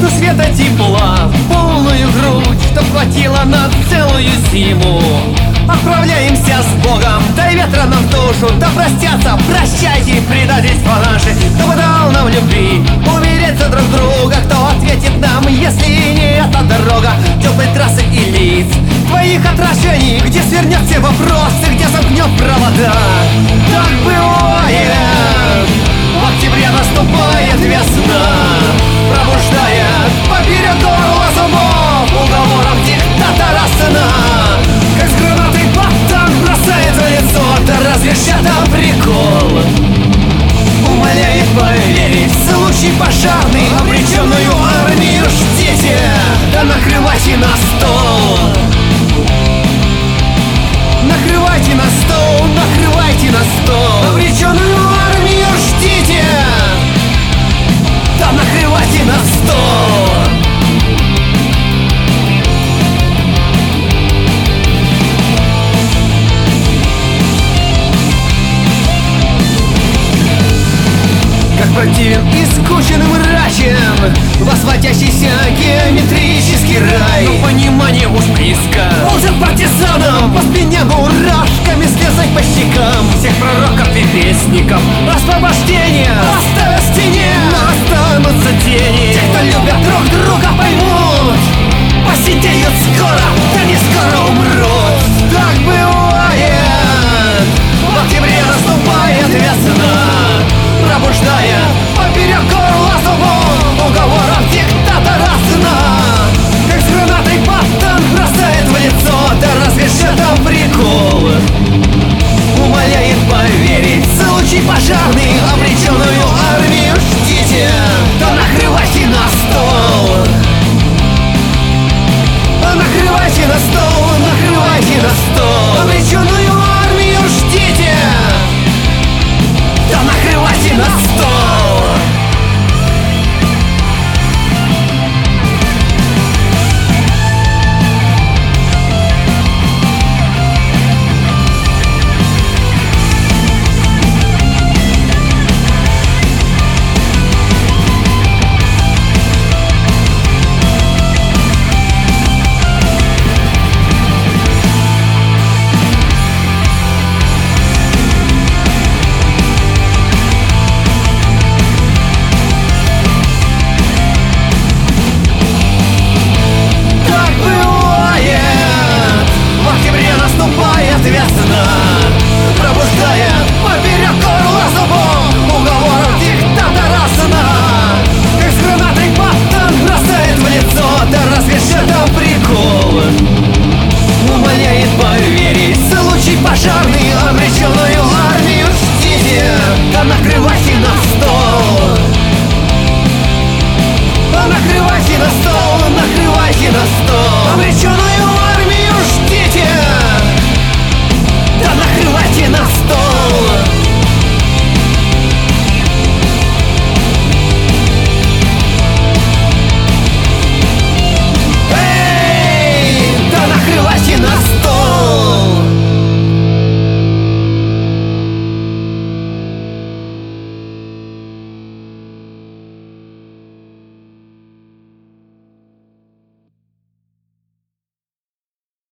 Ну света тепла в полную грудь, чтоб хватило на целую зиму. Отправляемся с Богом, дай ветра нам в душу, да простятся, прощайте, предательство наше. Кто бы дал нам любви, уверить за друг друга, кто ответит нам, если не эта дорога теплой трассы и лиц твоих отражений, где свернет все вопросы, где замкнет провода. Так бывает, в октябре наступает весна, пробуждает поперек горла зубов уговоров диктатора сна. Как с гранатой паттан бросает в лицо, да разве ж это прикол? Умоляет поверить в случай пожарный, обреченную армию ждите, да накрывайте на стол. Накрывайте на стол, накрывайте на стол. Обреченную армию ждите, да накрывайте на стол. Как противен и скучен и мрачен возводящийся геометрический рай, но понимание уж близко. Ползет партизанам по спине мурашками, слезать по щекам всех пророков и вестников освобождения оставят в стене, но останутся тени. Те, кто любят друг друга, поймут, посидеют скоро, да не скоро умрут. Так бывает, в октябре наступает весна, пробуждая поперек горла зубов уговоров диктатора сна. Как с гранатой паттан бросает в лицо, да разве ж это прикол? Умоляет поверить в случай пожарный, обреченную армию ждите, да накрывайте на стол. Накрывайте на стол, накрывайте на стол. Обреченную армию ждите, да накрывайте на стол. Весна, пробуждая поперек горла зубов уговоров диктатора сна. Как с гранатой паттан бросает в лицо, да разве ж это прикол? Умоляет поверить в случай пожарный, обреченную армию ждите, да накрывайте на стол. Накрывайте на стол, накрывайте на стол. Обреченную